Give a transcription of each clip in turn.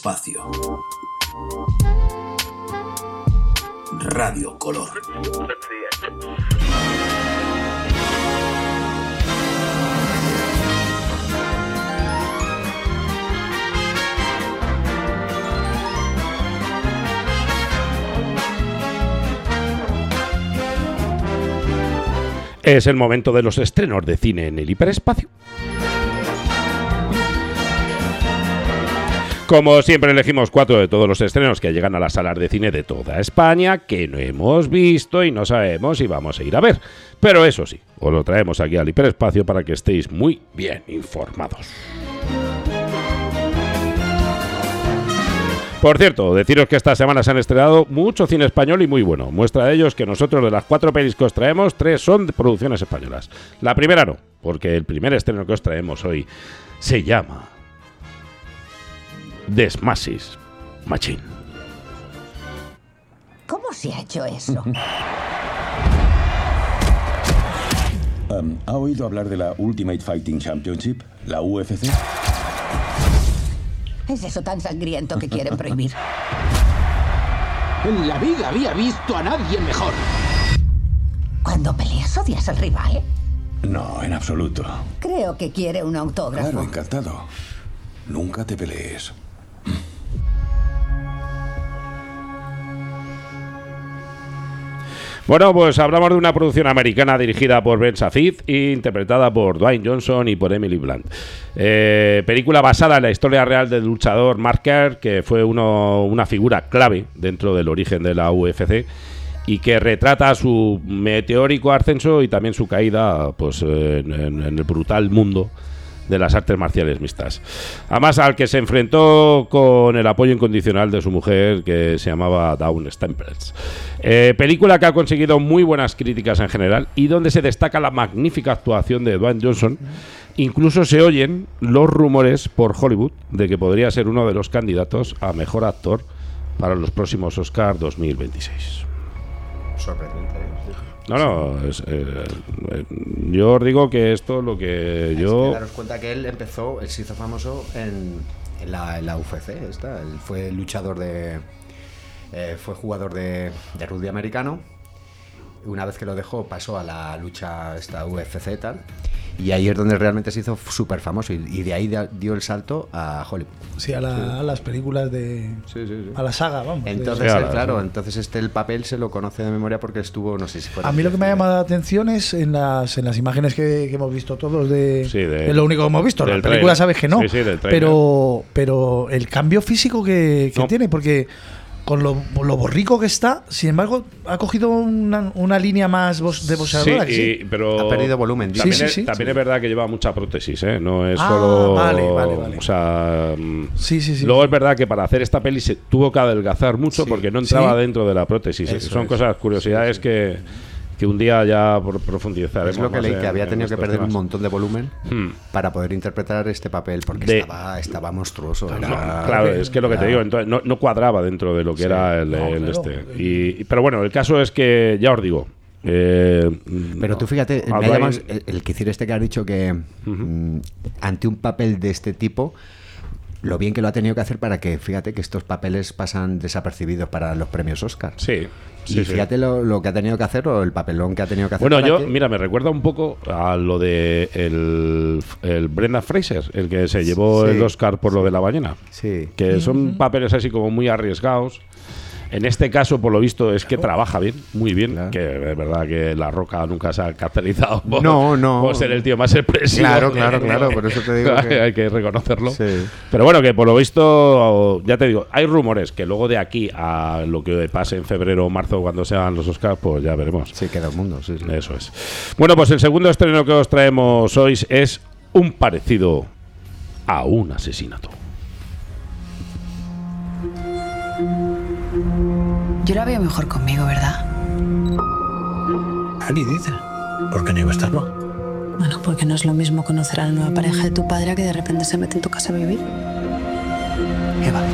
Hiperespacio. Radio Color. Es el momento de los estrenos de cine en el hiperespacio. Como siempre, elegimos 4 de todos los estrenos que llegan a las salas de cine de toda España que no hemos visto y no sabemos si vamos a ir a ver. Pero eso sí, os lo traemos aquí al hiperespacio para que estéis muy bien informados. Por cierto, deciros que esta semana se han estrenado mucho cine español y muy bueno. Muestra de ello es que nosotros, de las 4 pelis que os traemos, 3 son de producciones españolas. La primera no, porque el primer estreno que os traemos hoy se llama The Smashing Machine. ¿Cómo se ha hecho eso? ¿Ha oído hablar de la Ultimate Fighting Championship, la UFC? ¿Es eso tan sangriento que quieren prohibir? En la vida había visto a nadie mejor. ¿Cuando peleas odias al rival? No, en absoluto. Creo que quiere un autógrafo. Claro, encantado. Nunca te pelees. Bueno, pues hablamos de una producción americana dirigida por Ben Safid e interpretada por Dwayne Johnson y por Emily Blunt. Película basada en la historia real del luchador Mark Kerr, que fue una figura clave dentro del origen de la UFC y que retrata su meteórico ascenso y también su caída pues, en el brutal mundo de las artes marciales mixtas. Además, al que se enfrentó con el apoyo incondicional de su mujer, que se llamaba Dawn Staples. Película que ha conseguido muy buenas críticas en general y donde se destaca la magnífica actuación de Dwayne Johnson. Incluso se oyen los rumores por Hollywood de que podría ser uno de los candidatos a mejor actor para los próximos Oscar 2026. Sorprendente, ¿eh? No, yo os digo que esto es lo que yo... Es que daros cuenta que él se hizo famoso en la UFC, él fue luchador fue jugador de rugby americano. Una vez que lo dejó, pasó a la lucha UFC y tal. Y ahí es donde realmente se hizo súper famoso. Y de ahí dio el salto a Hollywood. Sí, a las películas de... Sí. A la saga, vamos. Entonces, entonces el papel se lo conoce de memoria porque estuvo, no sé si fue... A mí lo que me ha llamado la atención es en las imágenes que hemos visto todos es lo único que hemos visto. La película sabes que no. Sí, del pero el cambio físico que tiene, porque... Con lo borrico que está, sin embargo, ha cogido una línea más de boxeadora. Sí, pero ha perdido volumen. También es verdad que lleva mucha prótesis, ¿eh? No es solo... Vale. O sea... Sí. Luego es verdad que para hacer esta peli se tuvo que adelgazar mucho porque no entraba dentro de la prótesis. Son cosas, curiosidades que un día ya profundizaremos. Es lo que leí, que había tenido que perder un montón de volumen para poder interpretar este papel, porque estaba monstruoso. Claro, es que lo que te digo, entonces no cuadraba dentro de lo que era pero bueno, el caso es que, ya os digo... pero tú fíjate, el que decir que has dicho que ante un papel de este tipo, lo bien que lo ha tenido que hacer para que, fíjate, que estos papeles pasan desapercibidos para los premios Oscar. Sí. Y fíjate lo que ha tenido que hacer, o el papelón que ha tenido que hacer. Bueno, mira, me recuerda un poco a lo de el Brendan Fraser, el que se llevó el Oscar por lo de la ballena. Sí. Que son papeles así como muy arriesgados. En este caso, por lo visto, es que trabaja bien, muy bien. Claro. Que es verdad que La Roca nunca se ha caracterizado por ser el tío más expresivo. Claro, por eso te digo que... hay que reconocerlo. Sí. Pero bueno, que por lo visto, ya te digo, hay rumores que luego de aquí a lo que pase en febrero o marzo cuando sean los Oscars, pues ya veremos. Sí, queda un mundo, sí. Eso es. Bueno, pues el segundo estreno que os traemos hoy es un parecido a un asesinato. Yo la veo mejor conmigo, ¿verdad? Ali dice. ¿Por qué no iba a estarlo? Bueno, porque no es lo mismo conocer a la nueva pareja de tu padre a que de repente se mete en tu casa a vivir. Eva.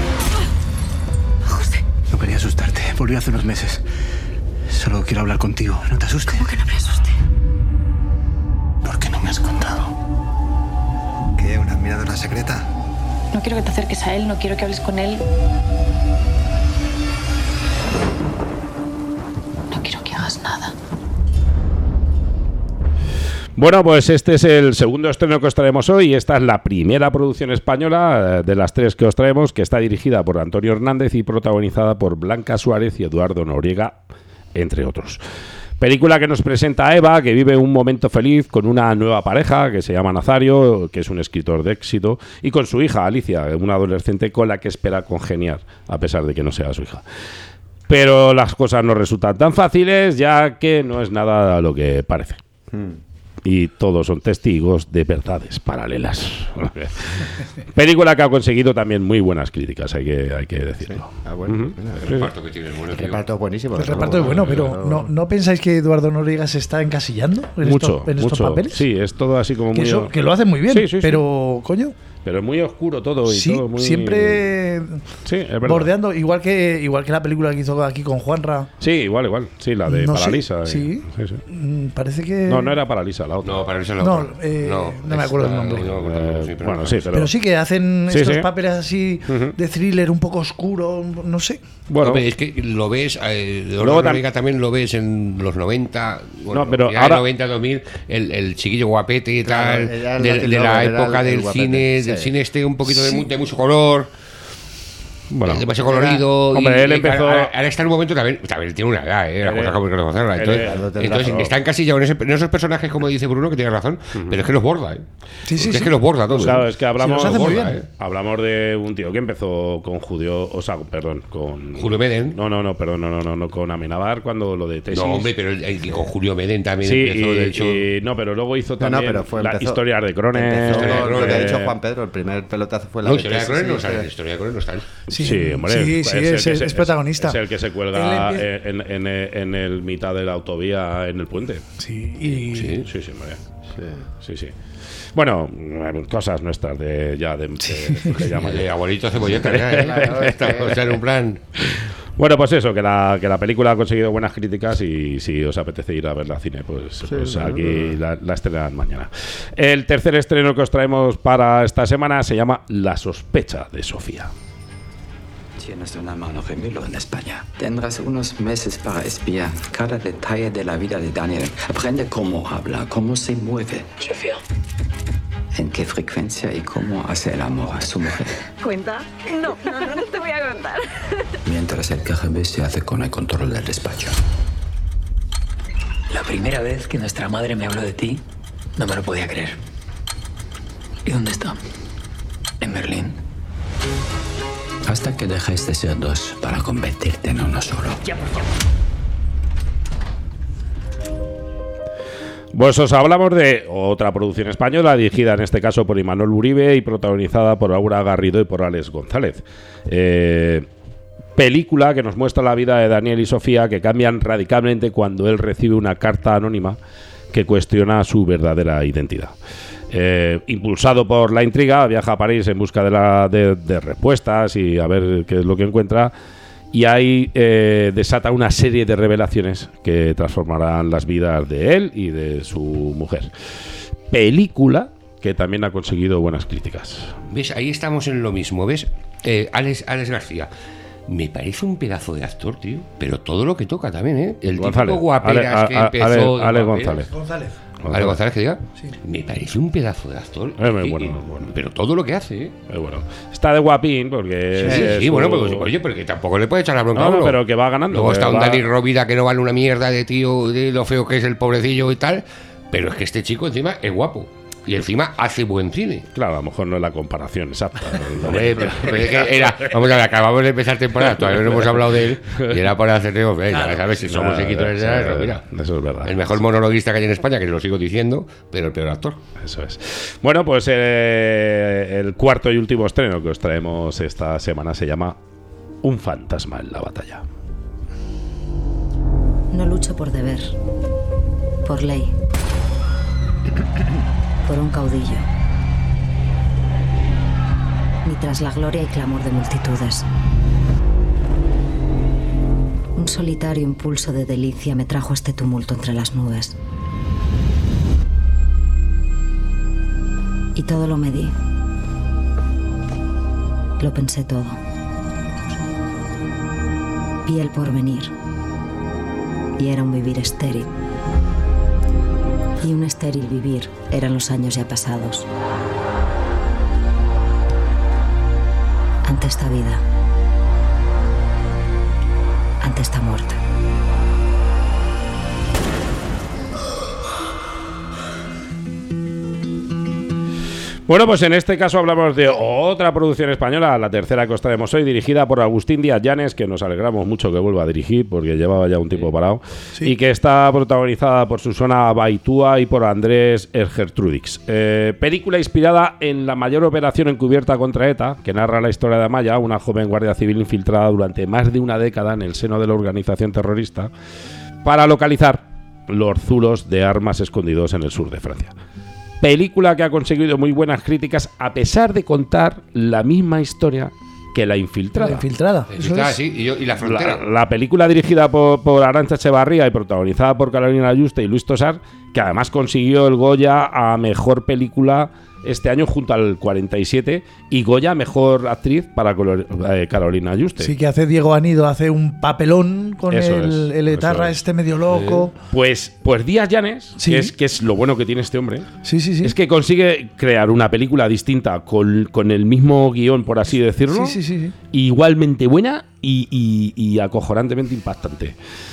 José. No quería asustarte. Volví hace unos meses. Solo quiero hablar contigo. No te asustes. ¿Cómo que no me asuste? ¿Por qué no me has contado? ¿Qué? ¿Una admiradora secreta? No quiero que te acerques a él, no quiero que hables con él. No quiero que hagas nada. Bueno, pues este es el segundo estreno que os traemos hoy. Esta es la primera producción española de las 3 que os traemos, que está dirigida por Antonio Hernández y protagonizada por Blanca Suárez y Eduardo Noriega, entre otros. Película que nos presenta a Eva, que vive un momento feliz con una nueva pareja que se llama Nazario, que es un escritor de éxito, y con su hija Alicia, una adolescente con la que espera congeniar, a pesar de que no sea su hija. Pero las cosas no resultan tan fáciles, ya que no es nada lo que parece. Y todos son testigos de verdades paralelas. Película que ha conseguido también muy buenas críticas, hay que decirlo. Sí. Bueno. El reparto que tiene es bueno. El reparto es buenísimo. El reparto es bueno, pero ¿no pensáis que Eduardo Noriega se está encasillando en estos papeles? Sí, es todo así como muy... Que lo hace muy bien, sí. pero coño... Pero es muy oscuro todo y sí, todo muy... siempre bordeando, igual que la película que hizo aquí con Juanra. Sí, igual. Sí, la de Paralisa. Sí. Parece que... No era Paralisa, la otra. No, Paralisa la otra. No me acuerdo el nombre. Bueno, sí, pero sí que hacen estos papeles así de thriller un poco oscuro, no sé. Bueno, es que lo ves, luego también lo ves en los 90, bueno, no, pero ya ahora, 90, 2000, el chiquillo guapete y tal, de la época del cine, del cine un poquito de mucho color. Bueno, demasiado colorido. Hombre, él empezó. Ahora está en un momento también tiene una edad, la cosa como que reconocerla. Entonces está encasillado en esos personajes, como dice Bruno, que tiene razón, pero es que los borda, Sí. Es que los borda todo. Claro, es que hablamos, hablamos de un tío que empezó con con Julio Meden. No, con Amenábar cuando lo de Tesis. No, hombre, pero con Julio Meden también empezó, de hecho. No, pero luego hizo también la Historia de Crones. Lo que ha dicho Juan Pedro, el primer pelotazo fue la Historia de Crones no sale. Historia de Crones no sale. Sí, hombre, es protagonista. Es el que se cuelga en el mitad de la autovía en el puente. Sí, hombre. Sí. Bueno, cosas nuestras de abuelito cebolleta, estamos en un plan. Bueno, pues eso, que la película ha conseguido buenas críticas y si os apetece ir a verla al cine, pues aquí la estrenan mañana. El tercer estreno que os traemos para esta semana se llama La sospecha de Sofía. Tienes un hermano gemelo en España. Tendrás unos meses para espiar cada detalle de la vida de Daniel. Aprende cómo habla, cómo se mueve. Sofía. En qué frecuencia y cómo hace el amor a su mujer. ¿Cuenta? No te voy a contar. Mientras el KGB se hace con el control del despacho. La primera vez que nuestra madre me habló de ti, no me lo podía creer. ¿Y dónde está? En Berlín. Hasta que dejes de ser dos para convertirte en uno solo. Ya, por favor. Pues os hablamos de otra producción española, dirigida en este caso por Imanol Uribe y protagonizada por Aura Garrido y por Alex González. Película que nos muestra la vida de Daniel y Sofía, que cambian radicalmente cuando él recibe una carta anónima que cuestiona su verdadera identidad. Impulsado por la intriga, viaja a París en busca de respuestas y a ver qué es lo que encuentra, y ahí desata una serie de revelaciones que transformarán las vidas de él y de su mujer. Película que también ha conseguido buenas críticas. ¿Ves? Ahí estamos en lo mismo, ¿ves? Alex García me parece un pedazo de actor, tío, pero todo lo que toca también, ¿eh? El González, típico guaperas que empezó... Alex González. ¿Ale González que diga? Sí. Me parece un pedazo de actor. Muy bueno. Pero todo lo que hace, ¿eh? Bueno. Está de guapín porque... Sí, bueno, pues, oye, porque tampoco le puede echar la bronca a uno. Pero que va ganando. Luego está un Dani Rovira que no vale una mierda de tío, de lo feo que es el pobrecillo y tal. Pero es que este chico encima es guapo. Y encima hace buen cine. Claro, a lo mejor no es la comparación exacta. Pero es que vamos a ver, acabamos de empezar temporada, todavía no hemos hablado de él, y era para hacer ya sabes, si somos seguidores de eso, mira. Eso es verdad. El mejor monologuista que hay en España, que lo sigo diciendo, pero el peor actor. Eso es. Bueno, pues el cuarto y último estreno que os traemos esta semana se llama Un fantasma en la batalla. No lucho por deber, por ley, por un caudillo, ni tras la gloria y clamor de multitudes. Un solitario impulso de delicia me trajo este tumulto entre las nubes. Y todo lo medí. Lo pensé todo. Vi el porvenir. Y era un vivir estéril. Y un estéril vivir eran los años ya pasados. Ante esta vida. Ante esta muerte. Bueno, pues en este caso hablamos de otra producción española, la tercera que os traemos hoy, dirigida por Agustín Díaz Llanes, que nos alegramos mucho que vuelva a dirigir, porque llevaba ya un tiempo parado, y que está protagonizada por Susana Baitúa y por Andrés Ergertrudix. Película inspirada en la mayor operación encubierta contra ETA, que narra la historia de Amaya, una joven guardia civil infiltrada durante más de una década en el seno de la organización terrorista, para localizar los zulos de armas escondidos en el sur de Francia. Película que ha conseguido muy buenas críticas a pesar de contar la misma historia que La Infiltrada. La Infiltrada. Sí, y La Frontera. La película dirigida por Arantxa Echevarría y protagonizada por Carolina Yuste y Luis Tosar, que además consiguió el Goya a Mejor Película este año junto al 47 y Goya a Mejor Actriz para Carolina Yuste. Sí, que hace Diego Anido, hace un papelón con el etarra este medio loco. Pues Díaz Llanes, Sí. que es lo bueno que tiene este hombre, Sí. es que consigue crear una película distinta con el mismo guión, por así decirlo, Sí. igualmente buena y acojonantemente impactante.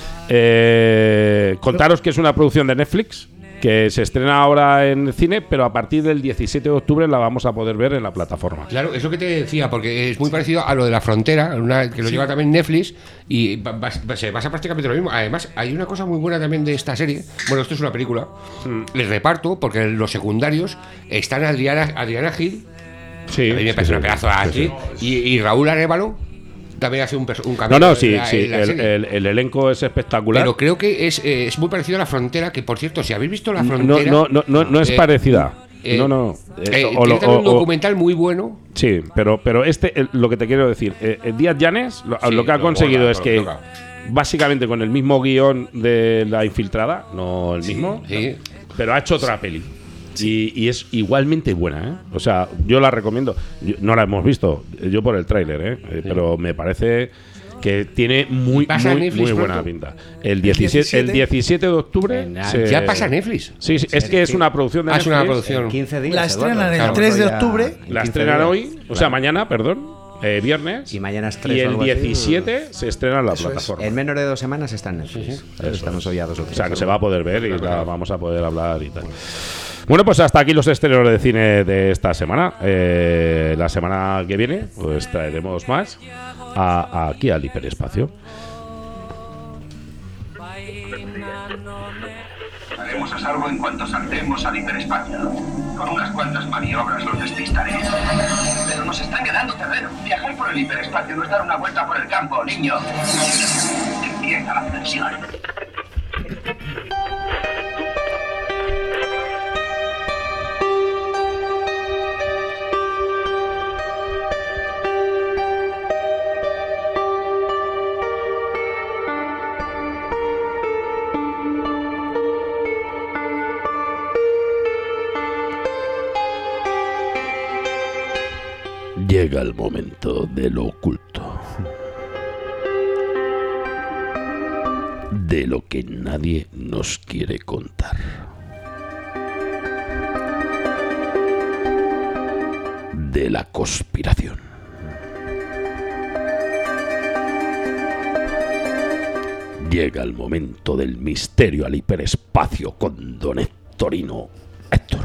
Contaros que es una producción de Netflix, que se estrena ahora en cine, pero a partir del 17 de octubre la vamos a poder ver en la plataforma. Claro, eso que te decía, porque es muy parecido a lo de La Frontera, que lo lleva también Netflix, y se basa prácticamente lo mismo. Además, hay una cosa muy buena también de esta serie. Bueno, esto es una película. Les reparto, porque los secundarios están Adriana Gil, Sí, a mí me parece una pedazo de actriz, y Raúl Arévalo también hace un cambio. No, sí, el elenco es espectacular. Pero creo que es muy parecido a La Frontera, que por cierto, si habéis visto La Frontera... No es parecida. Tiene un documental muy bueno. Sí, pero lo que te quiero decir, Díaz Llanes lo que ha conseguido es que básicamente con el mismo guión de La Infiltrada, no el mismo, pero ha hecho otra peli. Y es igualmente buena, ¿eh? O sea, yo la recomiendo. No la hemos visto, yo por el tráiler, pero me parece que tiene muy buena pinta. El 17 de octubre ya pasa Netflix. Sí, es que es una producción de Netflix. Es una producción. 15 días. La estrenan el 3 de octubre. La estrenan hoy, o sea, mañana, viernes. Y mañana es 3. Y el 17 se estrena en la plataforma. En menos de 2 semanas está en Netflix. Estamos hoy a 2 o 3. O sea, que se va a poder ver y la vamos a poder hablar y tal. Bueno, pues hasta aquí los estrenos de cine de esta semana. La semana que viene, pues traeremos más aquí al hiperespacio. Haremos a salvo en cuanto saltemos al hiperespacio. Con unas cuantas maniobras los despistaré. Pero nos están quedando terreno. Viajar por el hiperespacio no es dar una vuelta por el campo, niño. Empieza la presión. Llega el momento de lo oculto, de lo que nadie nos quiere contar, de la conspiración. Llega el momento del misterio al hiperespacio con Don Hectorino Héctor.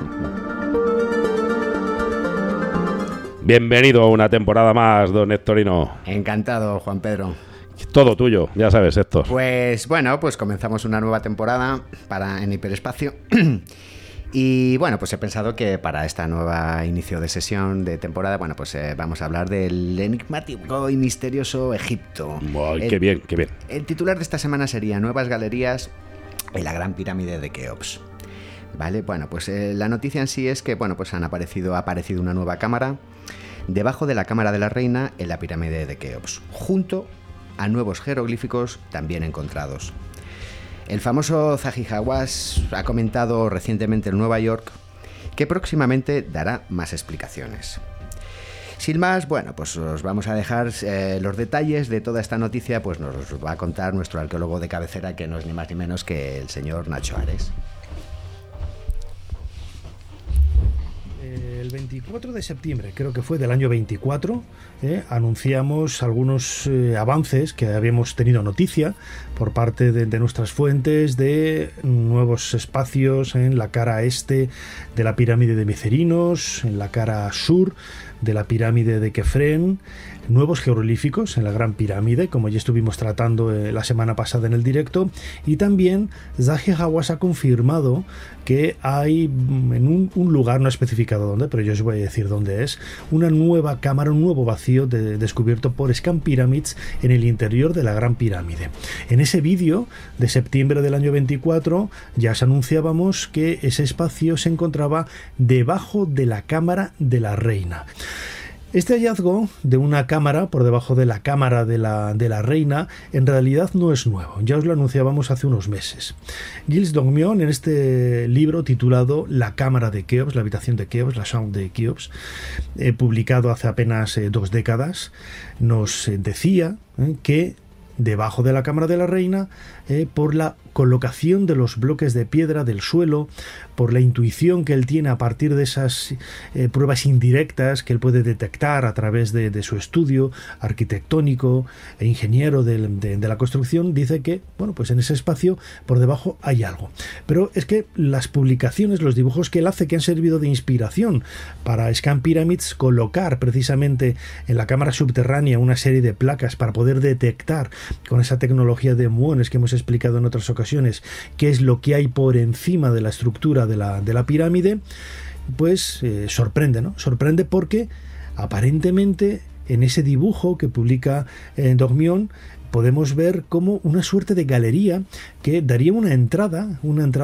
Bienvenido a una temporada más, Don Hectorino. Encantado, Juan Pedro. Todo tuyo, ya sabes, Héctor. Pues bueno, pues comenzamos una nueva temporada en hiperespacio. Y bueno, pues he pensado que para esta nueva inicio de sesión de temporada, bueno, pues vamos a hablar del enigmático y misterioso Egipto. Ay, qué bien, qué bien. El titular de esta semana sería Nuevas galerías en la Gran Pirámide de Keops. Vale, bueno, pues la noticia en sí es que, bueno, pues ha aparecido una nueva cámara debajo de la cámara de la reina en la pirámide de Keops, junto a nuevos jeroglíficos también encontrados. El famoso Zahi Hawass ha comentado recientemente en Nueva York que próximamente dará más explicaciones. Sin más, bueno, pues os vamos a dejar los detalles de toda esta noticia, pues nos va a contar nuestro arqueólogo de cabecera, que no es ni más ni menos que el señor Nacho Ares. El 24 de septiembre, creo que fue del año 24, anunciamos algunos avances que habíamos tenido noticia por parte de nuestras fuentes de nuevos espacios en la cara este de la pirámide de Micerinos, en la cara sur de la pirámide de Kefren, nuevos jeroglíficos en la Gran Pirámide, como ya estuvimos tratando la semana pasada en el directo, y también Zahi Hawass ha confirmado que hay en un lugar, no ha especificado dónde, pero yo os voy a decir dónde es, una nueva cámara, un nuevo vacío descubierto por Scan Pyramids en el interior de la Gran Pirámide. En ese vídeo de septiembre del año 24 ya os anunciábamos que ese espacio se encontraba debajo de la cámara de la reina. Este hallazgo de una cámara por debajo de la cámara de la reina en realidad no es nuevo, ya os lo anunciábamos hace unos meses. Gilles Dongmyon, en este libro titulado La cámara de Keops, la habitación de Keops, la chambre de Keops, publicado hace apenas 2 décadas, nos decía que debajo de la cámara de la reina, por la colocación de los bloques de piedra del suelo, por la intuición que él tiene a partir de esas pruebas indirectas que él puede detectar a través de su estudio arquitectónico e ingeniero de la construcción, dice que, bueno, pues en ese espacio por debajo hay algo. Pero es que las publicaciones, los dibujos que él hace, que han servido de inspiración para Scan Pyramids colocar precisamente en la cámara subterránea una serie de placas para poder detectar con esa tecnología de muones que hemos explicado en otras ocasiones qué es lo que hay por encima de la estructura de la pirámide, pues sorprende, ¿no? Sorprende porque aparentemente en ese dibujo que publica Dongmyon podemos ver como una suerte de galería que daría una entrada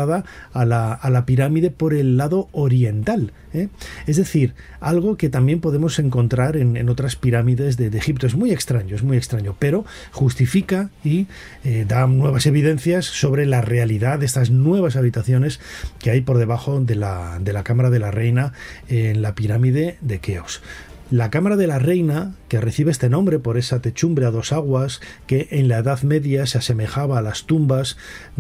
a la pirámide por el lado oriental, ¿eh? Es decir, algo que también podemos encontrar en otras pirámides de Egipto. Es muy extraño, pero justifica y da nuevas evidencias sobre la realidad de estas nuevas habitaciones que hay por debajo de la cámara de la reina en la pirámide de Keops. La cámara de la reina, que recibe este nombre por esa techumbre a 2 aguas que en la Edad Media se asemejaba a las tumbas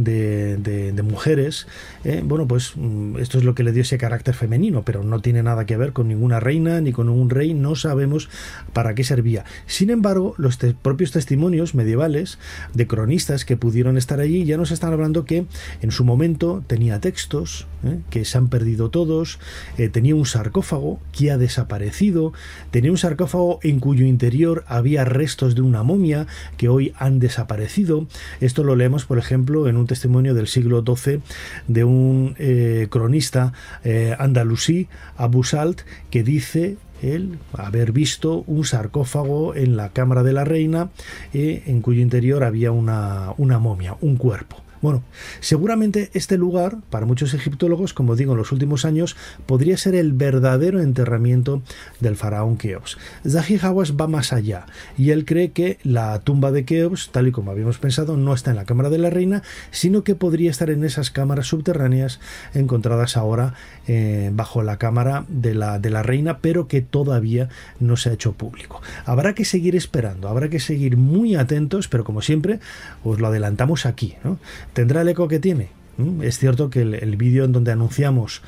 de mujeres, bueno, pues esto es lo que le dio ese carácter femenino, pero no tiene nada que ver con ninguna reina ni con un rey, no sabemos para qué servía. Sin embargo, los propios testimonios medievales de cronistas que pudieron estar allí ya nos están hablando que en su momento tenía textos, que se han perdido todos, tenía un sarcófago que ha desaparecido, tenía un sarcófago en cuyo interior había restos de una momia que hoy han desaparecido. Esto lo leemos, por ejemplo, en un testimonio del siglo XII de un cronista andalusí, Abu Salt, que dice él haber visto un sarcófago en la cámara de la reina en cuyo interior había una momia, un cuerpo. Bueno, seguramente este lugar, para muchos egiptólogos, como digo, en los últimos años, podría ser el verdadero enterramiento del faraón Keops. Zahi Hawass va más allá y él cree que la tumba de Keops, tal y como habíamos pensado, no está en la cámara de la reina, sino que podría estar en esas cámaras subterráneas encontradas ahora bajo la cámara de la reina, pero que todavía no se ha hecho público. Habrá que seguir esperando, habrá que seguir muy atentos, pero como siempre, os lo adelantamos aquí, ¿no? ¿Tendrá el eco que tiene? Es cierto que el vídeo en donde anunciamos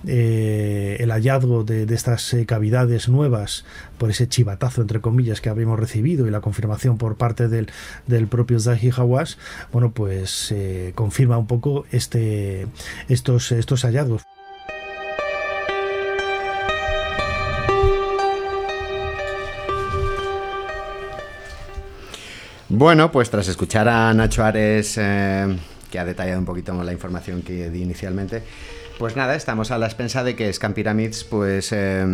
el hallazgo de estas cavidades nuevas por ese chivatazo, entre comillas, que habíamos recibido y la confirmación por parte del propio Zahi Hawass, bueno, pues confirma un poco estos hallazgos. Bueno, pues tras escuchar a Nacho Ares, que ha detallado un poquito la información que di inicialmente, pues nada, estamos a la expensa de que Scan Pyramids, pues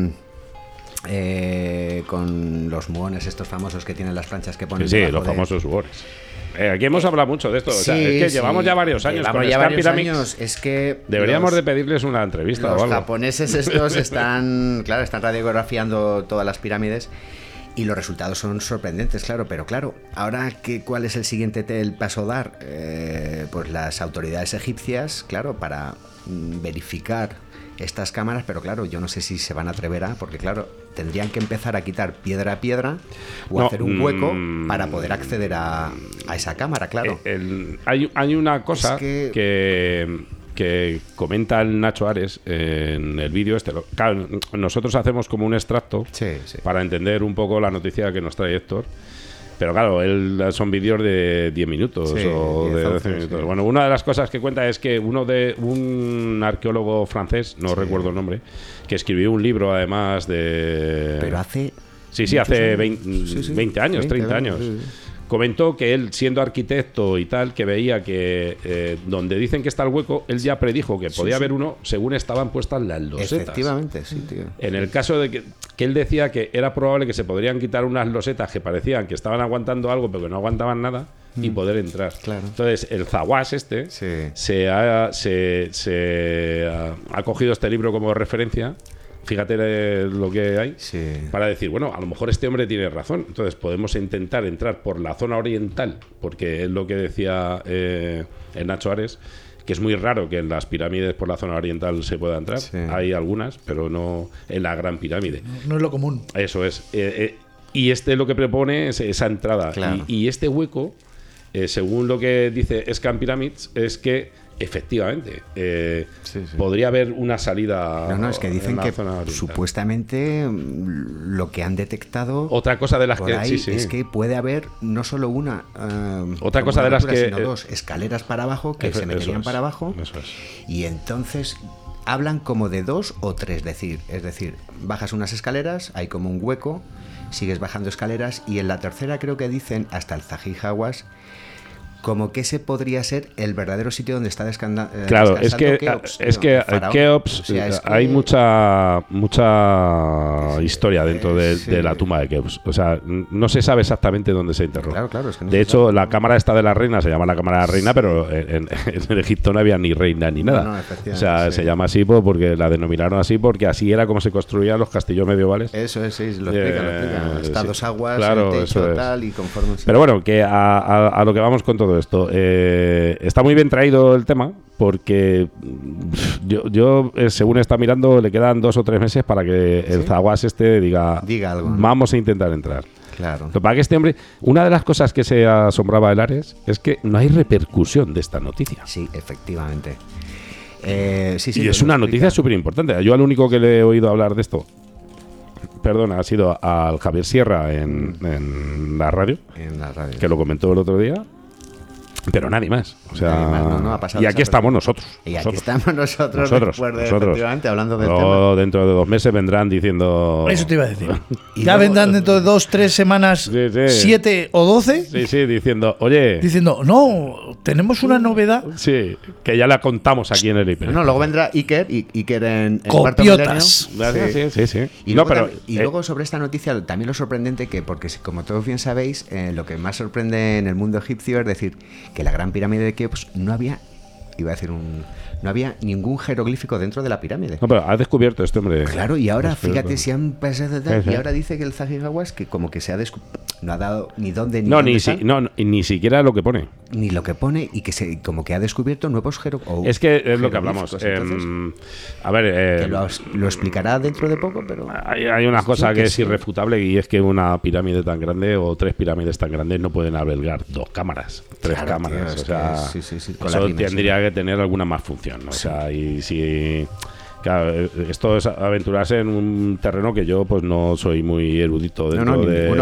con los muones estos famosos que tienen las planchas que ponen... Sí, los famosos muones. Aquí hemos hablado mucho de esto, sí, o sea, es que llevamos ya varios años con Scan Pyramids. Es que deberíamos de pedirles una entrevista o algo. Los japoneses estos están radiografiando todas las pirámides y los resultados son sorprendentes, claro, pero claro, ahora ¿cuál es el siguiente paso a dar? Pues las autoridades egipcias, claro, para verificar estas cámaras, pero claro, yo no sé si se van a atrever porque claro, tendrían que empezar a quitar piedra a piedra o hacer un hueco para poder acceder a esa cámara, claro. Hay una cosa que comenta el Nacho Ares en el vídeo este. Claro, nosotros hacemos como un extracto para entender un poco la noticia que nos trae Héctor. Pero claro, son vídeos de 10 minutos o de 12 minutos. Bueno, una de las cosas que cuenta es que un arqueólogo francés, no recuerdo el nombre, que escribió un libro además de... Pero hace... Sí, hace 20 años, 30 años. Comentó que él, siendo arquitecto y tal, que veía que donde dicen que está el hueco, él ya predijo que podía haber uno según estaban puestas las losetas. Efectivamente, sí, tío. En el caso de que él decía que era probable que se podrían quitar unas losetas que parecían que estaban aguantando algo, pero que no aguantaban nada, y poder entrar. Claro. Entonces, el zaguás se ha cogido este libro como referencia. Fíjate lo que hay para decir, bueno, a lo mejor este hombre tiene razón. Entonces podemos intentar entrar por la zona oriental, porque es lo que decía el Nacho Ares, que es muy raro que en las pirámides por la zona oriental se pueda entrar. Hay algunas, pero no en la Gran Pirámide. No es lo común. Eso es. Y lo que propone es esa entrada. Claro. Y este hueco, según lo que dice Scan Pyramids, es que efectivamente podría haber una salida. No, es que dicen que supuestamente lo que han detectado, otra cosa de las que ahí es que puede haber no solo una otra cosa de las que sino dos escaleras para abajo que se meterían para abajo, y entonces hablan como de 2 o 3, es decir, bajas unas escaleras, hay como un hueco, sigues bajando escaleras, y en la tercera creo que dicen hasta el Zahi Hawass, como que ese podría ser el verdadero sitio donde está descansando. Claro, es que Keops, hay mucha historia dentro de la tumba de Keops. O sea, no se sabe exactamente dónde se enterró. Claro, es que no de hecho, la cámara esta de la reina se llama la cámara de la reina, pero en Egipto no había ni reina ni nada. O sea, se llama así porque la denominaron así, porque así era como se construían los castillos medievales. Eso es, lo explican. Está 2 aguas, claro, el techo, tal, y conforme... Pero bueno, que a lo que vamos con todo esto. Está muy bien traído el tema, porque yo según está mirando, le quedan 2 o 3 meses para que el zaguás diga algo, ¿no? Vamos a intentar entrar. Claro. Para que este hombre, una de las cosas que se asombraba el Ares es que no hay repercusión de esta noticia. Sí, efectivamente. Y es una noticia súper importante. Yo al único que le he oído hablar de esto, ha sido al Javier Sierra en la radio, que lo comentó el otro día. Pero nadie más. O sea, no ha pasado. Y aquí estamos nosotros. Y aquí estamos nosotros. Efectivamente, hablando del tema. Dentro de 2 meses vendrán diciendo... Eso te iba a decir. ¿Ya vendrán dentro de 2, 3 semanas, 7 o 12? Sí, diciendo, oye... Diciendo, no, tenemos una novedad. Sí, que ya la contamos aquí en el IP. No, luego vendrá Iker en Copiotas. Sí. Y luego sobre esta noticia, también lo sorprendente porque como todos bien sabéis, lo que más sorprende en el mundo egipcio es decir que la Gran Pirámide de Keops no había ningún jeroglífico dentro de la pirámide. No, pero ha descubierto este hombre. Claro, y ahora fíjate si han pasado y ahora dice que el Zahi Hawass que como que se ha no ha dado ni dónde ni dónde ni siquiera lo que pone. Ni lo que pone, y que como que ha descubierto nuevos jeroglíficos. Es que es lo que hablamos. A ver, que lo explicará dentro de poco, pero hay una cosa que es irrefutable, y es que una pirámide tan grande o 3 pirámides tan grandes no pueden albergar 2 cámaras, 3 cámaras. Tío, o sea, eso tendría que tener alguna más función, ¿no? O sea, y si... Claro, esto es aventurarse en un terreno que yo pues no soy muy erudito dentro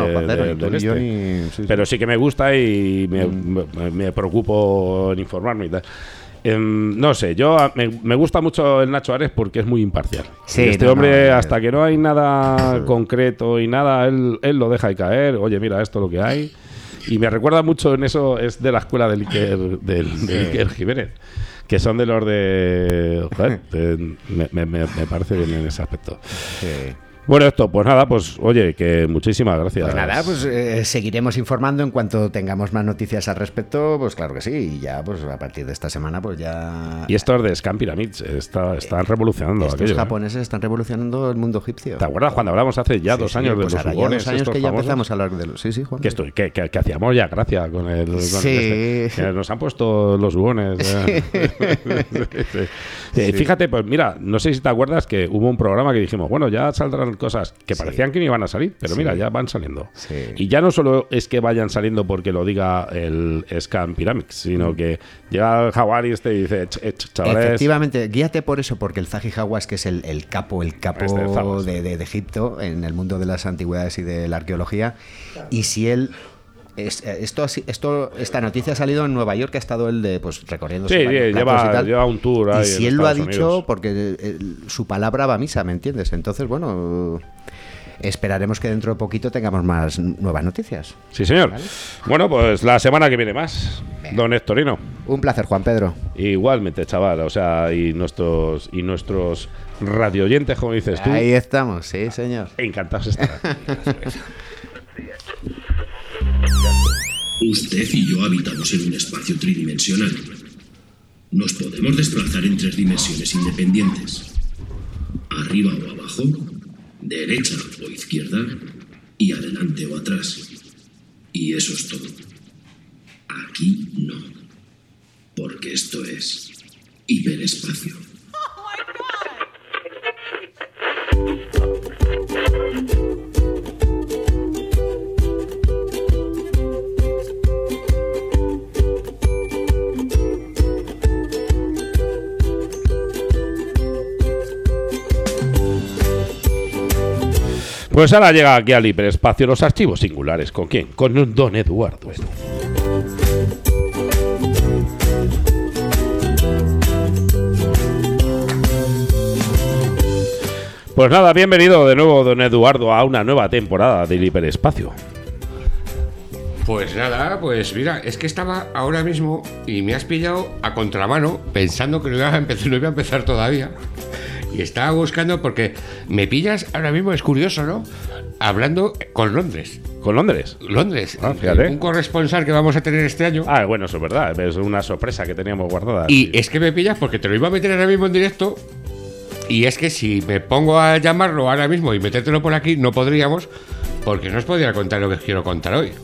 pero sí que me gusta y me preocupo en informarme y tal. No sé, me gusta mucho el Nacho Ares porque es muy imparcial. Sí, hombre, hasta que no hay nada concreto y nada, él lo deja ahí caer. Oye, mira, esto es lo que hay. Y me recuerda mucho en eso, es de la escuela del Iker Jiménez, que son de los de... Joder, me parece bien en ese aspecto. Bueno, esto, pues nada, pues oye, que muchísimas gracias. Pues nada, pues seguiremos informando en cuanto tengamos más noticias al respecto, pues claro que sí, y ya pues a partir de esta semana pues ya... Y estos de Scam Pyramids están revolucionando estos aquello. Japoneses están revolucionando el mundo egipcio. ¿Te acuerdas cuando hablamos hace ya 2 años pues de los hugones? Ya 2 años que ya famosos? empezamos a hablar de los... Sí, Juan. Que hacíamos ya gracia con el... Sí. Que nos han puesto los hugones. Fíjate, pues mira, no sé si te acuerdas que hubo un programa que dijimos, bueno, ya saldrán cosas que parecían que no iban a salir, pero mira, ya van saliendo. Sí. Y ya no solo es que vayan saliendo porque lo diga el Scam Pyramids, sino que llega el Hawari y dice, chavales... Efectivamente, guíate por eso, porque el Zahi Hawass, que es el capo de Egipto en el mundo de las antigüedades y de la arqueología, y si él... Esta noticia ha salido en Nueva York, que ha estado él recorriendo lleva un tour ahí. Y si él lo ha dicho, porque su palabra va a misa, ¿me entiendes? Entonces, bueno, esperaremos que dentro de poquito tengamos más nuevas noticias. Sí, señor. ¿Vale? Bueno, pues la semana que viene más, don Hectorino. Un placer, Juan Pedro. Igualmente, chaval, o sea, y nuestros radioyentes, como dices tú. Ahí estamos, sí, señor. Encantados de estar. Usted y yo habitamos en un espacio tridimensional. Nos podemos desplazar en 3 dimensiones independientes. Arriba o abajo, derecha o izquierda, y adelante o atrás. Y eso es todo. Aquí no. Porque esto es hiperespacio. Pues ahora llega aquí al hiperespacio los archivos singulares. ¿Con quién? Con don Eduardo. Pues nada, bienvenido de nuevo, don Eduardo, a una nueva temporada del hiperespacio. Pues nada, pues mira, es que estaba ahora mismo y me has pillado a contramano pensando que no iba a empezar todavía. Y estaba buscando porque me pillas ahora mismo, es curioso, ¿no? Hablando con Londres. ¿Con Londres? Londres. Fíjate. Un corresponsal que vamos a tener este año. Ah, bueno, eso es verdad. Es una sorpresa que teníamos guardada. Y es que me pillas porque te lo iba a meter ahora mismo en directo. Y es que si me pongo a llamarlo ahora mismo y metértelo por aquí, no podríamos, porque no os podría contar lo que os quiero contar hoy.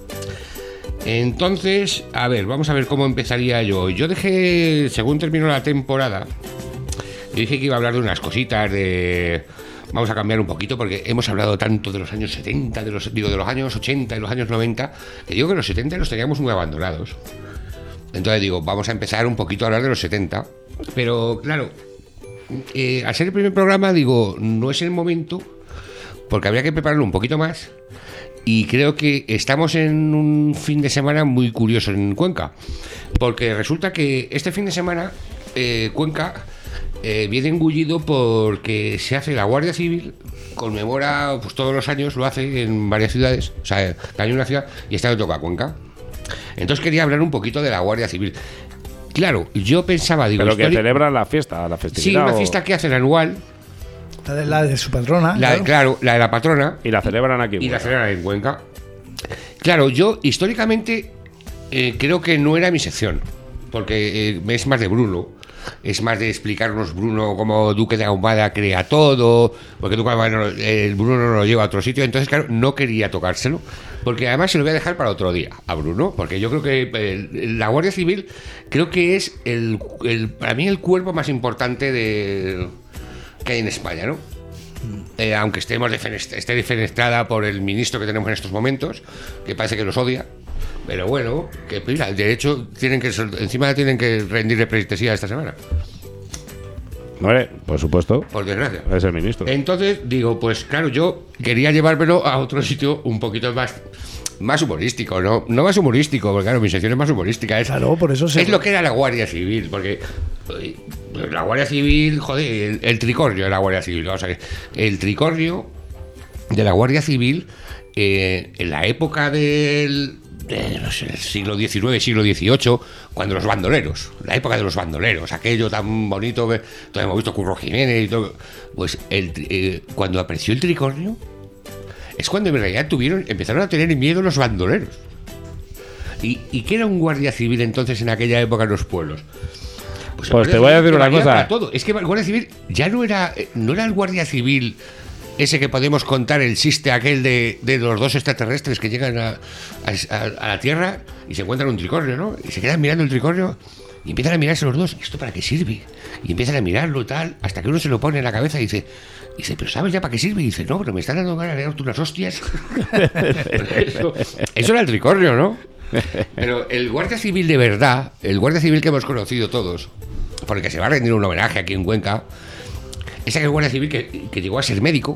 Entonces, a ver, vamos a ver cómo empezaría yo. Yo dejé, según terminó la temporada, yo dije que iba a hablar de unas cositas de... Vamos a cambiar un poquito porque hemos hablado tanto de los años 70, de los años 80 y los años 90, que digo que los 70 los teníamos muy abandonados. Entonces digo, vamos a empezar un poquito a hablar de los 70. Pero claro, al ser el primer programa, digo, no es el momento, porque habría que prepararlo un poquito más. Y creo que estamos en un fin de semana muy curioso en Cuenca, porque resulta que este fin de semana Cuenca viene engullido porque se hace la Guardia Civil, conmemora, pues todos los años lo hace en varias ciudades, o sea, cada año en una ciudad, y este año toca Cuenca. Entonces quería hablar un poquito de la Guardia Civil. Claro, yo pensaba, digo... Pero que celebran la fiesta, la festividad. Sí, una fiesta que hacen anual. La de su patrona. Claro, la de la patrona. Y la celebran aquí en Cuenca. Y la celebran en Cuenca. Claro, yo históricamente creo que no era mi sección, porque es más de Bruno. Es más de explicarnos Bruno cómo Duque de Ahumada crea todo, porque Duque de Ahumada el Bruno no lo lleva a otro sitio. Entonces, claro, no quería tocárselo, porque además se lo voy a dejar para otro día a Bruno, porque yo creo que la Guardia Civil creo que es para mí el cuerpo más importante que hay en España, ¿no? Aunque esté defenestrada por el ministro que tenemos en estos momentos, que parece que nos odia. Pero bueno, que mira, de hecho encima tienen que rendirle pleitesía esta semana. Vale, por supuesto. Por desgracia. Es el ministro. Entonces, digo, pues claro, yo quería llevármelo a otro sitio un poquito más humorístico, ¿no? No más humorístico, porque claro, mi sección es más humorística. Claro, por eso es lo que era la Guardia Civil, porque la Guardia Civil, joder, el tricornio de la Guardia Civil, vamos a ver. El tricornio de la Guardia Civil, en la época de no sé, el siglo XIX, siglo XVIII, cuando los bandoleros, la época de los bandoleros, aquello tan bonito que todos hemos visto, Curro Jiménez y todo, pues cuando apareció el tricornio, es cuando en realidad empezaron a tener miedo los bandoleros. ¿Y qué era un guardia civil entonces en aquella época en los pueblos? Pues te voy a decir una cosa. Todo. Es que el guardia civil ya no era el guardia civil ese que podemos contar, el chiste aquel de los dos extraterrestres que llegan a la Tierra y se encuentran un tricornio, ¿no? Y se quedan mirando el tricornio y empiezan a mirarse los dos. ¿Y esto para qué sirve? Y empiezan a mirarlo y tal, hasta que uno se lo pone en la cabeza y dice, ¿pero sabes ya para qué sirve? Y dice, no, pero me están dando ganas de darte unas hostias. Eso era el tricornio, ¿no? Pero el guardia civil de verdad, el guardia civil que hemos conocido todos, porque se va a rendir un homenaje aquí en Cuenca, es aquel guardia civil que llegó a ser médico,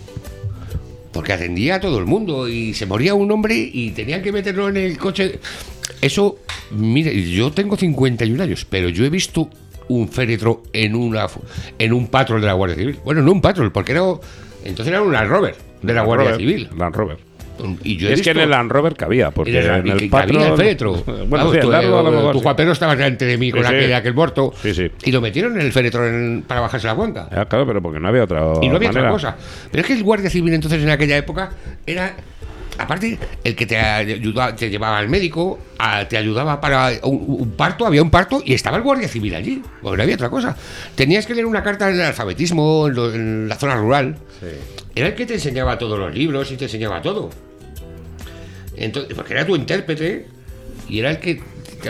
porque atendía a todo el mundo y se moría un hombre y tenían que meterlo en el coche. Eso, mire, yo tengo 51 años, pero yo he visto un féretro en un patrol de la Guardia Civil. Bueno, no un patrol, porque entonces era un Land Rover de la Guardia Civil. Land Rover. Y yo es que en el Land Rover cabía, porque en el patrol cabía el féretro. Bueno, sí, tú, Juan Pedro, estabas delante de mí con aquel muerto. Sí. Y lo metieron en el féretro para bajarse la Cuenca. Claro, pero porque no había otra Y no había manera. otra cosa. Pero es que el guardia civil entonces en aquella época era, aparte, el que te ayudaba, te llevaba al médico, te ayudaba para un parto, había un parto y estaba el guardia civil allí, porque no había otra cosa. Tenías que leer una carta del alfabetismo en la zona rural. Sí. Era el que te enseñaba todos los libros y te enseñaba todo. Entonces, porque era tu intérprete y era el que...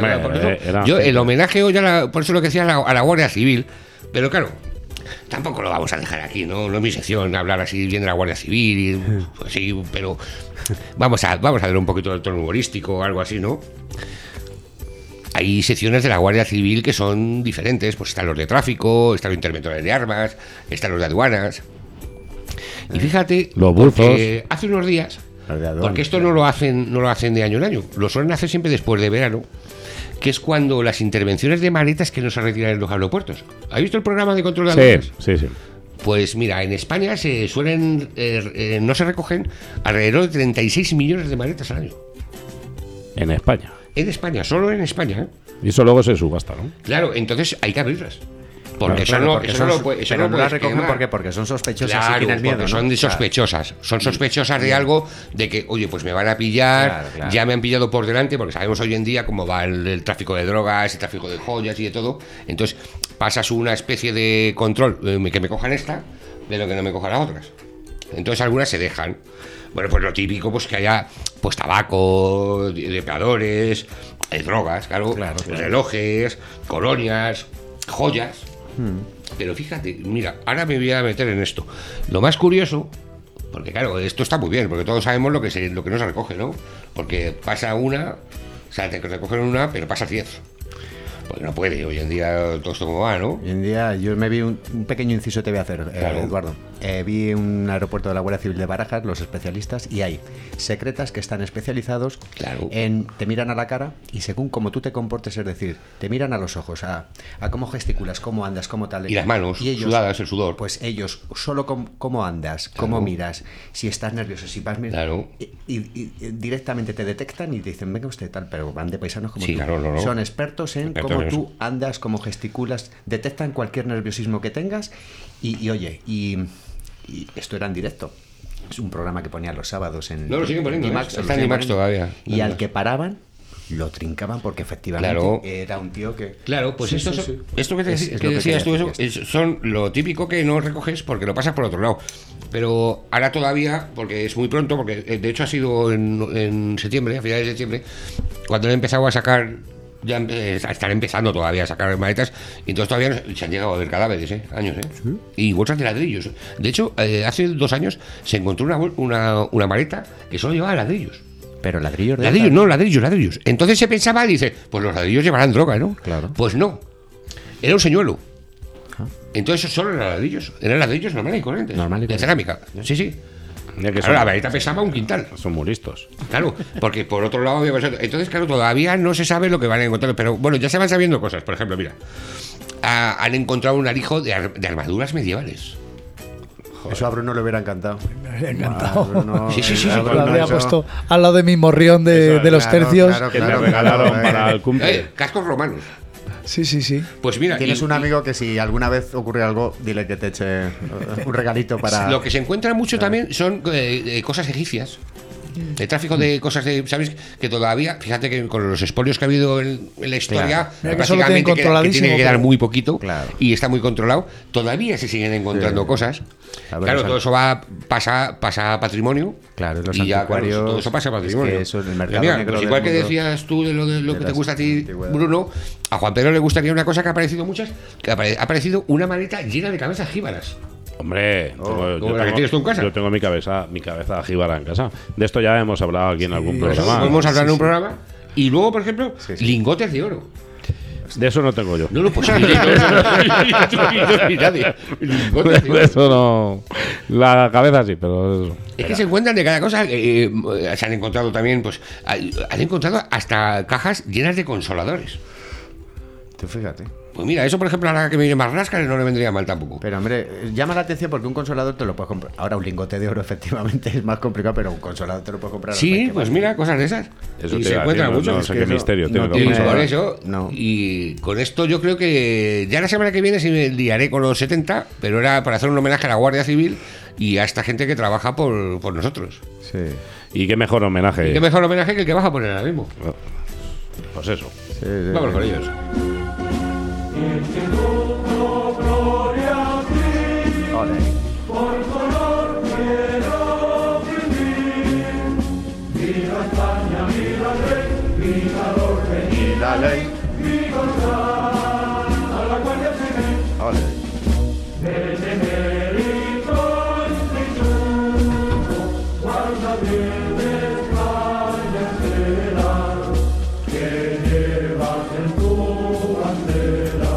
el homenaje hoy, por eso lo que decía, a la Guardia Civil, pero claro, tampoco lo vamos a dejar aquí, no es mi sección hablar así bien de la Guardia Civil, pues sí, pero vamos a ver un poquito del tono humorístico o algo así, ¿no? Hay secciones de la Guardia Civil que son diferentes, pues están los de tráfico, están los interventores de armas, están los de aduanas. Y fíjate, los buzos. Hace unos días, porque esto no lo hacen de año en año, lo suelen hacer siempre después de verano, que es cuando las intervenciones de maletas que no se retiran en los aeropuertos. ¿Has visto el programa de control de aduanas? Sí. Pues mira, en España se suelen no se recogen alrededor de 36 millones de maletas al año. En España. En España, solo en España. Y eso luego se subasta, ¿no? Claro, entonces hay que abrirlas. Porque claro, eso no lo las recogen porque son sospechosas, claro, y tienes miedo, porque ¿no? son sospechosas. Son sospechosas de algo, de que, oye, pues me van a pillar, claro. Ya me han pillado por delante, porque sabemos hoy en día cómo va el tráfico de drogas, el tráfico de joyas y de todo. Entonces pasas una especie de control, que me cojan esta, de lo que no me cojan las otras. Entonces algunas se dejan. Bueno, pues lo típico, pues que haya pues tabaco, depredadores, drogas, claro. Relojes, colonias, joyas. Pero fíjate, mira, ahora me voy a meter en esto. Lo más curioso, porque claro, esto está muy bien, porque todos sabemos lo que no se recoge, ¿no? Porque pasa una, o sea, te recogen una, pero pasa 10. Porque no puede, hoy en día todo esto como va, ¿no? Hoy en día yo me vi un pequeño inciso te voy a hacer, Eduardo. Vi un aeropuerto de la Guardia Civil de Barajas, los especialistas, y hay secretas que están especializados en te miran a la cara y según cómo tú te comportes, es decir, te miran a los ojos, a cómo gesticulas, cómo andas, cómo tal. Y las manos, ellos, sudadas, el sudor. Pues ellos, solo cómo andas, cómo miras, si estás nervioso, si vas y directamente te detectan y te dicen, venga usted tal, pero van de paisanos como tú. Claro. Son expertos en cómo tú andas, cómo gesticulas, detectan cualquier nerviosismo que tengas y oye, y esto era en directo. Es un programa que ponían los sábados en... No, lo siguen poniendo, está en IMAX todavía. Y al que paraban, lo trincaban porque efectivamente era un tío que... Claro, pues esto que decías tú, son lo típico que no recoges porque lo pasas por otro lado. Pero ahora todavía, porque es muy pronto, porque de hecho ha sido en septiembre, a finales de septiembre, cuando he empezado a sacar... Ya están empezando todavía a sacar maletas y entonces todavía se han llegado a ver cadáveres, años, ¿Sí? Y bolsas de ladrillos. De hecho, hace 2 años se encontró una maleta que solo llevaba ladrillos. Pero ladrillos. Ladrillos. Entonces se pensaba, dice, pues los ladrillos llevarán droga, ¿no? Claro. Pues no. Era un señuelo. Entonces solo eran ladrillos normales y corrientes. De cerámica. Sí. Claro, la maleta pesaba 1 quintal. Son muy listos. Claro, porque por otro lado había pasado. Entonces, claro, todavía no se sabe lo que van a encontrar. Pero bueno, ya se van sabiendo cosas. Por ejemplo, mira, han encontrado un alijo de armaduras medievales. Joder. Eso a Bruno le hubiera encantado. Me hubiera encantado. Bruno, sí. Lo habría puesto al lado de mi morrión de los tercios. Que me regalaron para el cumple. Cascos romanos. Sí. Pues mira, tienes un amigo que si alguna vez ocurre algo, dile que te eche un regalito para... Lo que se encuentra mucho también son cosas egipcias. El tráfico de cosas de, ¿sabes? Que todavía, fíjate que con los expolios que ha habido en la historia, prácticamente que tiene que quedar muy poquito y está muy controlado, todavía se siguen encontrando cosas. Claro, todo eso pasa a patrimonio. Claro, los y ya, anticuarios, todo eso pasa a patrimonio. Es que eso en el mercado mira, negro pues igual que decías tú de lo que te gusta a ti, Bruno, a Juan Pedro le gustaría una cosa que ha aparecido ha aparecido una maleta llena de cabezas jíbaras. Hombre, ¿tienes tú en casa? Yo tengo mi cabeza jíbara en casa. De esto ya hemos hablado aquí en algún programa. Podemos hablar en un programa. Y luego, por ejemplo, lingotes de oro. De eso no tengo yo. No, pues nadie. De eso no. La cabeza sí, pero eso. Es que se encuentran de cada cosa. Se han encontrado también, pues, han encontrado hasta cajas llenas de consoladores. Tú fíjate. Pues mira, eso por ejemplo, ahora que me viene más rasca, no le vendría mal tampoco. Pero hombre, llama la atención porque un consolador te lo puedes comprar. Ahora un lingote de oro efectivamente es más complicado, pero un consolador te lo puedes comprar. Sí, pues mira, cosas de esas. Eso y se encuentran mucho. No sé qué misterio tiene. Y por eso, y con esto yo creo que ya la semana que viene sí me liaré con los 70, pero era para hacer un homenaje a la Guardia Civil y a esta gente que trabaja por nosotros. Sí. Y qué mejor homenaje. Y qué mejor homenaje que el que vas a poner ahora mismo. Pues eso. Sí. Vamos con ellos. Ole. Por color quiero vivir. Viva España, viva el rey, viva el orden y la ley. Viva a la Guardia Civil. Ole. De mérito instituto, guarda bien de España será, que llevas en tu bandera.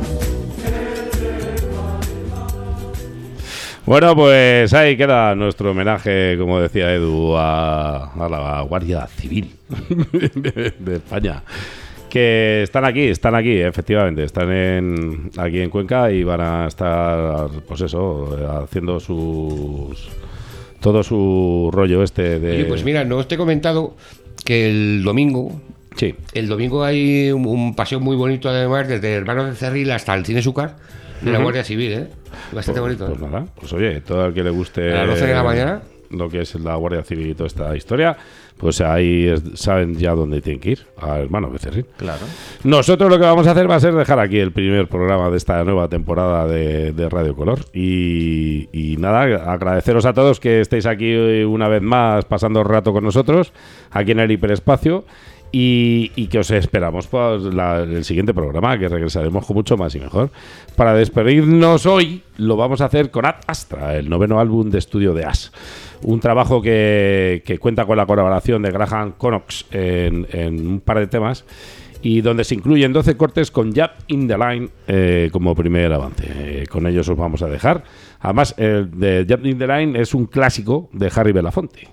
Bueno, pues ahí queda nuestro homenaje, como decía Edu, a la Guardia Civil de España. Que están aquí, efectivamente, están aquí en Cuenca y van a estar, pues eso, haciendo todo su rollo de... Oye, pues mira, no os te he comentado que el domingo hay un paseo muy bonito, además, desde Hermanos de Cerril hasta el Cine Súcar de la Guardia Civil, ¿eh? Bastante bonito. Pues nada, pues oye, todo el que le guste a las 12 de la mañana lo que es la Guardia Civil y toda esta historia, pues ahí saben ya dónde tienen que ir, a Hermanos de Cerril. Claro. Nosotros lo que vamos a hacer va a ser dejar aquí el primer programa de esta nueva temporada de Radio Color y nada, agradeceros a todos que estéis aquí una vez más pasando el rato con nosotros aquí en el hiperespacio. Y que os esperamos pues, el siguiente programa, que regresaremos con mucho más y mejor. Para despedirnos hoy, lo vamos a hacer con Ad Astra, el 9º álbum de estudio de Ash. Un trabajo que cuenta con la colaboración de Graham Conox en un par de temas y donde se incluyen 12 cortes con Jump in the Line como primer avance. Con ellos os vamos a dejar. Además, el de Jump in the Line es un clásico de Harry Belafonte,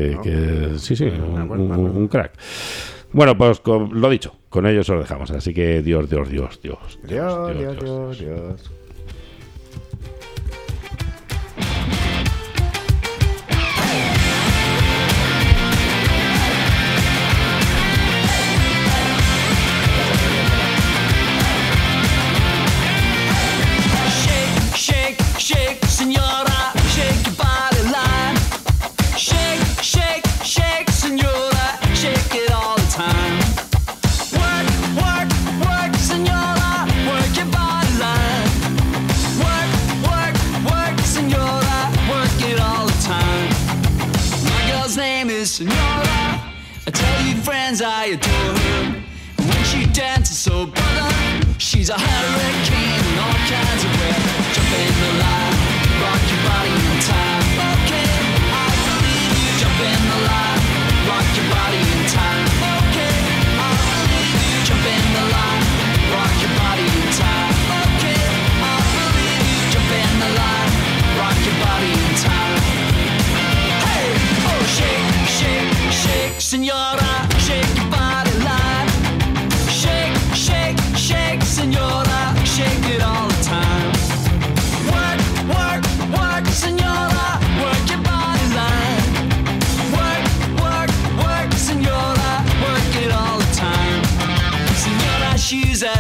un crack. Bueno, pues lo dicho, con ellos os dejamos. Así que Dios. Dios. Shake, shake, señora, shake your body line. Shake, shake, shake, señora, shake it all the time. Work, work, work, señora, work your body line. Work, work, work, señora, work it all the time. My girl's name is Señora. I tell you friends I adore her. When she dances so brother, she's a hurricane in all kinds of weather. Jump in the line, rock your body in time. Okay, I believe you. Jump in the line, rock your body in time. Okay, I believe you. Jump in the line, rock your body in time. Okay, I believe you. Jump in the line, rock your body in time. Hey, oh shake, shake, shake, señora, shake your body line. Shake, shake, shake, señora, shake it all the time. Work, work, work, señora.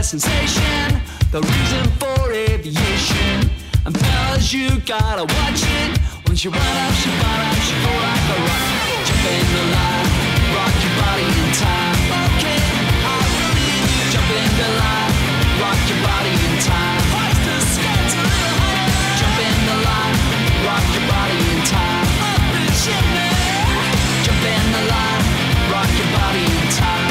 sensation, the reason for aviation. And fellas, you gotta watch it. When she run up, she find out, she go like a rock. Jump in the line, rock your body in time. Okay, I believe you. Jump in the line, rock your body in time. Hoist the skirts a little higher. Jump in the line, rock your body in time. Up the chimney. Jump in the line, rock your body in time.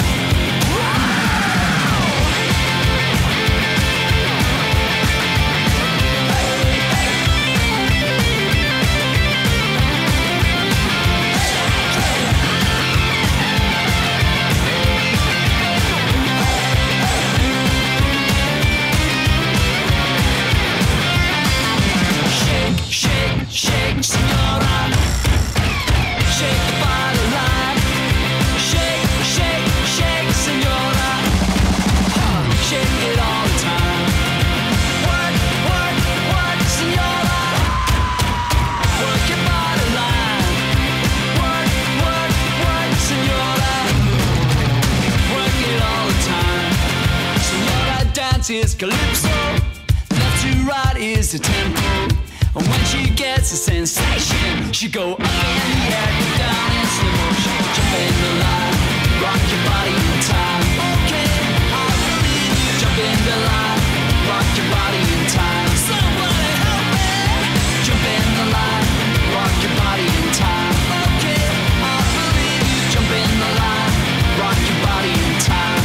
Shake, senora. Shake the body line. Shake, shake, shake, senora. Shake it all the time. Work, work, work, senora. Work your body line. Work, work, work, senora. Work it all the time. Senora dances calypso. Left to right is the tempo. And when she gets a sensation, she go up in the air, go down in slow motion. Jump in the line, rock your body in time. Okay, I believe you. Jump in the line, rock your body in time. Somebody help me. Jump in the line, rock your body in time. Okay, I believe you. Jump in the line, rock your body in time.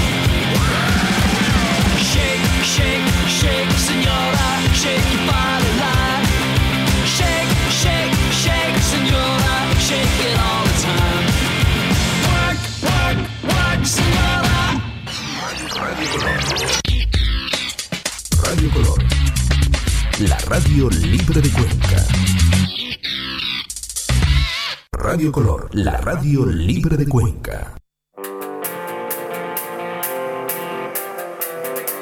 Shake, shake, shake, senora. Shake your body line. Shake, shake, shake, senora. Shake it all the time. Work, work, work, senora. Radio Color. La radio libre de Cuenca. Radio Color, la radio libre de Cuenca.